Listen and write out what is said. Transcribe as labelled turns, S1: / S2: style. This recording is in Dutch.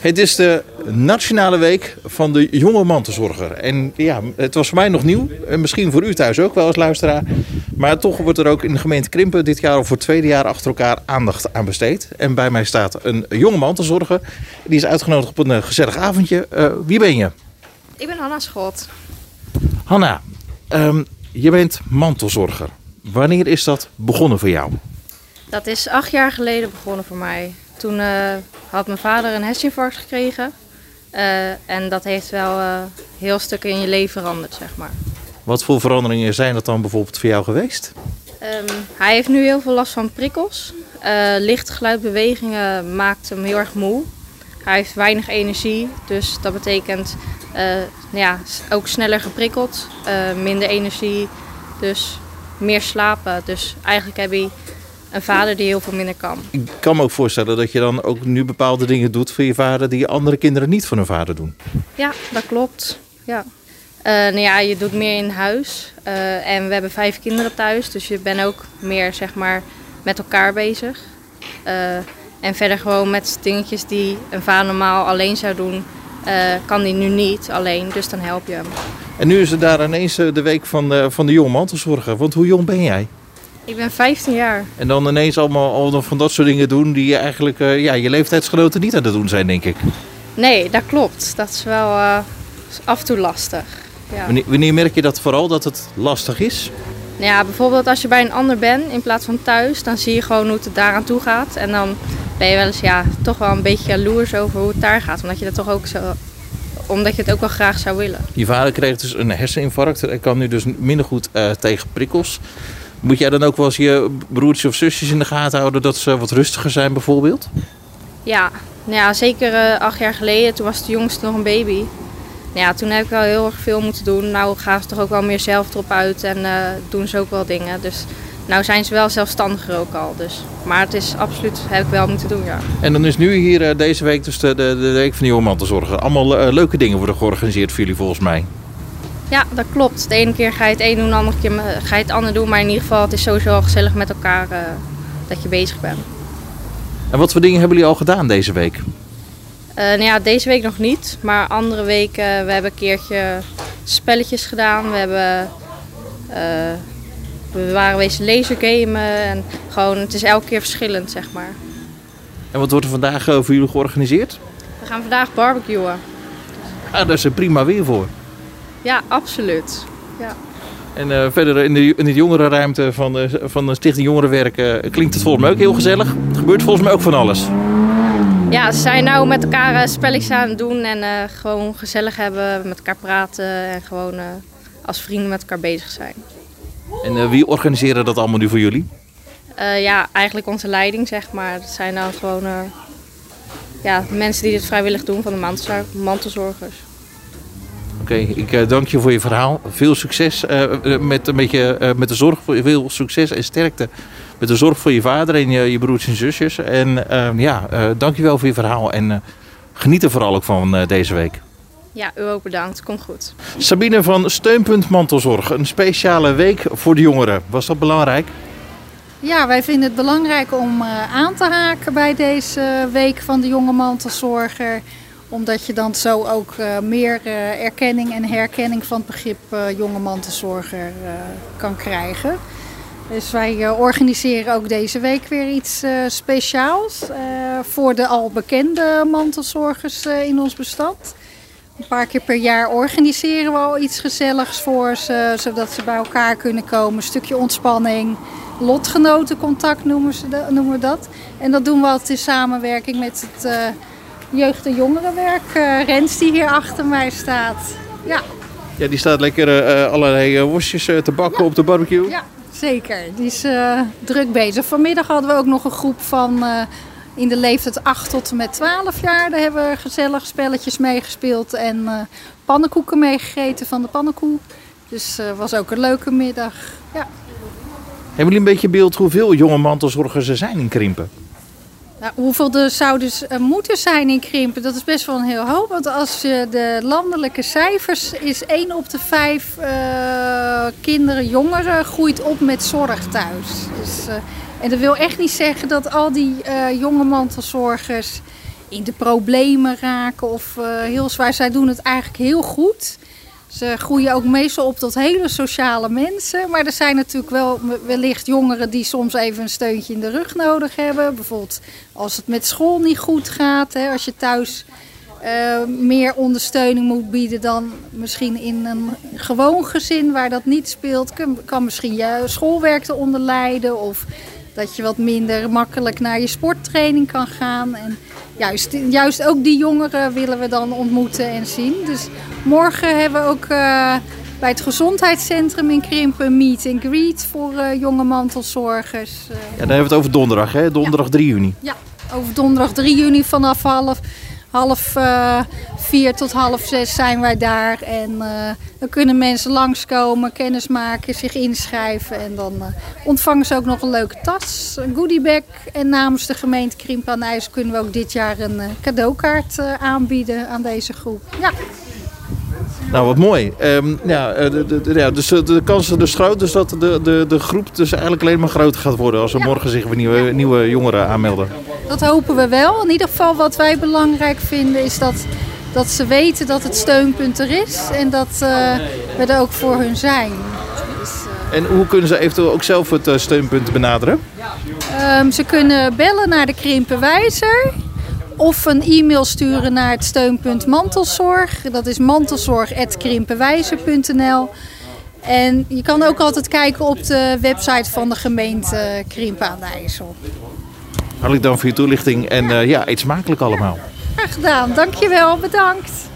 S1: Het is de Nationale Week van de Jonge Mantelzorger. En ja, het was voor mij nog nieuw. En misschien voor u thuis ook wel als luisteraar. Maar toch wordt er ook in de gemeente Krimpen dit jaar al voor het tweede jaar achter elkaar aandacht aan besteed. En bij mij staat een jonge mantelzorger. Die is uitgenodigd op een gezellig avondje. Wie ben je?
S2: Ik ben Hanna Schot.
S1: Hanna, je bent mantelzorger. Wanneer is dat begonnen voor jou?
S2: Dat is 8 jaar geleden begonnen voor mij. Toen had mijn vader een herseninfarct gekregen. En dat heeft wel heel stukken in je leven veranderd, zeg maar.
S1: Wat voor veranderingen zijn dat dan bijvoorbeeld voor jou geweest?
S2: Hij heeft nu heel veel last van prikkels. Licht geluidbewegingen maakt hem heel erg moe. Hij heeft weinig energie, dus dat betekent ook sneller geprikkeld, minder energie, dus meer slapen. Dus eigenlijk heb je een vader die heel veel minder kan.
S1: Ik kan me ook voorstellen dat je dan ook nu bepaalde dingen doet voor je vader die andere kinderen niet voor hun vader doen.
S2: Ja, dat klopt. Ja. Je doet meer in huis en we hebben 5 kinderen thuis, dus je bent ook meer zeg maar met elkaar bezig. En verder gewoon met dingetjes die een vader normaal alleen zou doen, kan die nu niet alleen, dus dan help je hem.
S1: En nu is er daar ineens de week van de jonge mantelzorger. Want hoe jong ben jij?
S2: Ik ben 15 jaar.
S1: En dan ineens allemaal nog van dat soort dingen doen die je eigenlijk je leeftijdsgenoten niet aan het doen zijn, denk ik.
S2: Nee, dat klopt. Dat is wel af en toe lastig. Ja.
S1: Wanneer merk je dat vooral dat het lastig is?
S2: Nou ja, bijvoorbeeld als je bij een ander bent in plaats van thuis, dan zie je gewoon hoe het daar aan toe gaat. En dan ben je wel eens toch wel een beetje jaloers over hoe het daar gaat. Omdat je het ook wel graag zou willen.
S1: Je vader kreeg dus een herseninfarct. Hij kan nu dus minder goed tegen prikkels. Moet jij dan ook wel eens je broertjes of zusjes in de gaten houden dat ze wat rustiger zijn bijvoorbeeld?
S2: Ja, zeker 8 jaar geleden. Toen was de jongste nog een baby. Toen heb ik wel heel erg veel moeten doen. Nou gaan ze toch ook wel meer zelf erop uit en doen ze ook wel dingen. Dus nou zijn ze wel zelfstandiger ook al. Dus. Maar het is absoluut, heb ik wel moeten doen, ja.
S1: En dan is nu hier deze week dus de week van de jonge mantelzorger. Allemaal leuke dingen worden georganiseerd voor jullie volgens mij.
S2: Ja, dat klopt. De ene keer ga je het een doen, de andere keer ga je het ander doen. Maar in ieder geval, het is sowieso al gezellig met elkaar dat je bezig bent.
S1: En wat voor dingen hebben jullie al gedaan deze week?
S2: Deze week nog niet. Maar andere weken, we hebben een keertje spelletjes gedaan. We waren wezen lasergamen. En gewoon, het is elke keer verschillend, zeg maar.
S1: En wat wordt er vandaag voor jullie georganiseerd?
S2: We gaan vandaag barbecuen.
S1: Daar is er prima weer voor.
S2: Ja, absoluut. Ja.
S1: En verder in de jongerenruimte van de Stichting Jongerenwerk klinkt het volgens mij ook heel gezellig. Er gebeurt volgens mij ook van alles.
S2: Ja, ze zijn nou met elkaar spelletjes aan het doen en gewoon gezellig hebben, met elkaar praten en gewoon als vrienden met elkaar bezig zijn.
S1: En wie organiseren dat allemaal nu voor jullie?
S2: Eigenlijk onze leiding, zeg maar. Dat zijn dan gewoon mensen die dit vrijwillig doen van de mantelzorgers.
S1: Oké, ik dank je voor je verhaal. Veel succes met de zorg. Veel succes en sterkte met de zorg voor je vader en je broers en zusjes. En dank je wel voor je verhaal. En geniet er vooral ook van deze week.
S2: Ja, u ook bedankt. Komt goed.
S1: Sabine van Steunpunt Mantelzorg. Een speciale week voor de jongeren. Was dat belangrijk?
S3: Ja, wij vinden het belangrijk om aan te haken bij deze week van de jonge mantelzorger. Omdat je dan zo ook meer erkenning en herkenning van het begrip jonge mantelzorger kan krijgen. Dus wij organiseren ook deze week weer iets speciaals voor de al bekende mantelzorgers in ons bestand. Een paar keer per jaar organiseren we al iets gezelligs voor ze, zodat ze bij elkaar kunnen komen. Een stukje ontspanning, lotgenotencontact noemen we dat. En dat doen we altijd in samenwerking met het jeugd- en jongerenwerk. Rens die hier achter mij staat.
S1: Ja, die staat lekker allerlei worstjes te bakken op de barbecue.
S3: Ja, zeker. Die is druk bezig. Vanmiddag hadden we ook nog een groep van in de leeftijd 8 tot en met 12 jaar. Daar hebben we gezellig spelletjes meegespeeld en pannenkoeken meegegeten van de pannenkoek. Dus was ook een leuke middag. Ja.
S1: Hebben jullie een beetje beeld hoeveel jonge mantelzorgers er zijn in Krimpen?
S3: Nou, hoeveel er zou dus moeten zijn in Krimpen? Dat is best wel een heel hoop. Want als je de landelijke cijfers is 1 op de 5 kinderen, jongeren groeit op met zorg thuis. Dus, en dat wil echt niet zeggen dat al die jonge mantelzorgers in de problemen raken of heel zwaar. Zij doen het eigenlijk heel goed. Ze groeien ook meestal op tot hele sociale mensen. Maar er zijn natuurlijk wel wellicht jongeren die soms even een steuntje in de rug nodig hebben. Bijvoorbeeld als het met school niet goed gaat. Hè, als je thuis meer ondersteuning moet bieden dan misschien in een gewoon gezin waar dat niet speelt. Kan misschien je schoolwerk eronder lijden of dat je wat minder makkelijk naar je sporttraining kan gaan. En juist ook die jongeren willen we dan ontmoeten en zien. Dus morgen hebben we ook bij het gezondheidscentrum in Krimpen een meet and greet voor jonge mantelzorgers.
S1: Ja, dan hebben we het over donderdag, hè? Donderdag 3 juni.
S3: Ja, over donderdag 3 juni vanaf half 4 tot half 6 zijn wij daar. En dan kunnen mensen langskomen, kennis maken, zich inschrijven. En dan ontvangen ze ook nog een leuke tas, een goodiebag. En namens de gemeente Krimpen aan IJssel kunnen we ook dit jaar een cadeaukaart aanbieden aan deze groep. Ja.
S1: Nou, wat mooi. Dus de kans is dus groot dus dat de groep dus eigenlijk alleen maar groter gaat worden als er morgen zich weer nieuwe jongeren aanmelden.
S3: Dat hopen we wel. In ieder geval wat wij belangrijk vinden is dat ze weten dat het steunpunt er is en dat we er ook voor hun zijn. Dus,
S1: en hoe kunnen ze eventueel ook zelf het steunpunt benaderen?
S3: Ze kunnen bellen naar de Krimpenwijzer. Of een e-mail sturen naar het steunpunt mantelzorg. Dat is mantelzorg@krimpenwijzer.nl. En je kan ook altijd kijken op de website van de gemeente Krimpen aan de IJssel.
S1: Hartelijk dank voor je toelichting en eet smakelijk allemaal.
S3: Graag gedaan, dankjewel, bedankt.